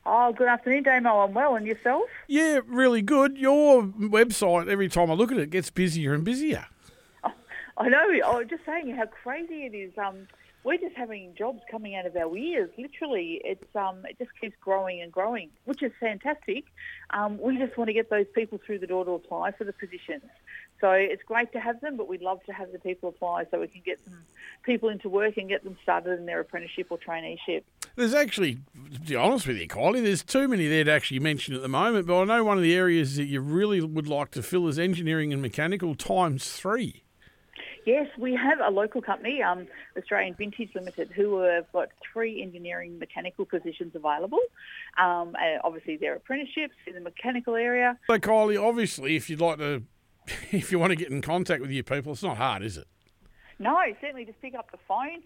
Oh, good afternoon, Damo. I'm well, and yourself? Yeah, really good. Your website, every time I look at it, gets busier and busier. Oh, I know. I was just saying how crazy it is. We're just having jobs coming out of our ears. Literally, it just keeps growing and growing, which is fantastic. We just want to get those people through the door to apply for the positions. So it's great to have them, but we'd love to have the people apply so we can get some people into work and get them started in their apprenticeship or traineeship. There's actually, to be honest with you, Kylie, there's too many there to actually mention at the moment, but I know one of the areas that you really would like to fill is engineering and mechanical ×3. Yes, we have a local company, Australian Vintage Limited, who have got 3 engineering mechanical positions available. And obviously, they're apprenticeships in the mechanical area. So, Kylie, obviously, if you want to get in contact with you people, it's not hard, is it? No, certainly just pick up the phone,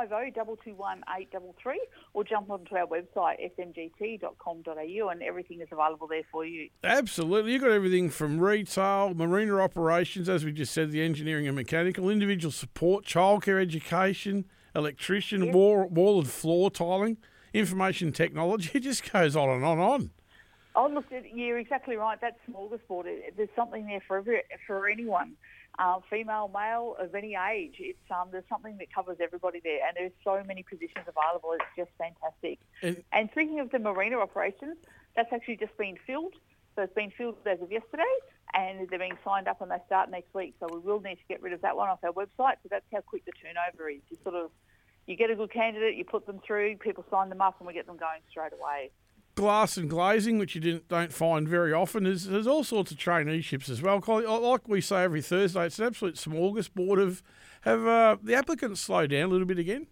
50-221-833, or jump onto our website, smgt.com.au, and everything is available there for you. Absolutely. You've got everything from retail, marina operations, as we just said, the engineering and mechanical, individual support, childcare education, electrician, Yep. wall and floor tiling, information technology. It just goes on and on and on. Oh, look, you're exactly right. That smorgasbord, there's something there for anyone. Female, male, of any age. There's something that covers everybody there, and there's so many positions available. It's just fantastic. And speaking of the marina operations, that's actually just been filled. So it's been filled as of yesterday, and they're being signed up, and they start next week. So we will need to get rid of that one off our website, because that's how quick the turnover is. You get a good candidate, you put them through, people sign them up, and we get them going straight away. Glass and glazing, which you don't find very often. There's all sorts of traineeships as well. Like we say every Thursday, it's an absolute smorgasbord. Have the applicants slowed down a little bit again?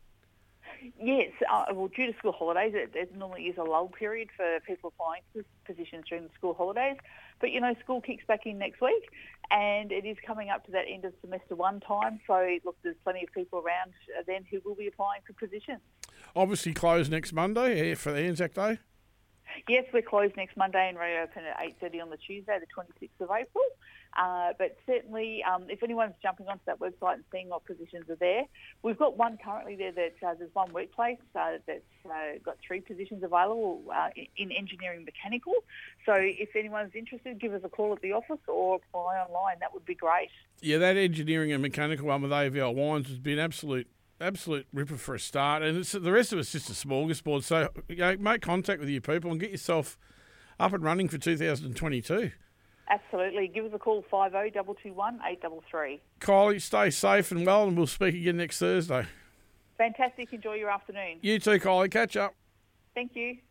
Yes, well, due to school holidays, there normally is a lull period for people applying for positions during the school holidays. But, school kicks back in next week, and it is coming up to that end of semester 1 time. So, look, there's plenty of people around then who will be applying for positions. Obviously closed next Monday for the Anzac Day. Yes, we're closed next Monday and reopen at 8:30 on the Tuesday, the 26th of April. But certainly, if anyone's jumping onto that website and seeing what positions are there, we've got one currently there that there's one workplace that's got 3 positions available in engineering mechanical. So if anyone's interested, give us a call at the office or apply online. That would be great. Yeah, that engineering and mechanical one with AVL Wines has been absolute ripper for a start, and the rest of it's just a smorgasbord. So make contact with your people and get yourself up and running for 2022. Absolutely. Give us a call, 50-221-833. Kylie, stay safe and well, and we'll speak again next Thursday. Fantastic. Enjoy your afternoon. You too, Kylie. Catch up. Thank you.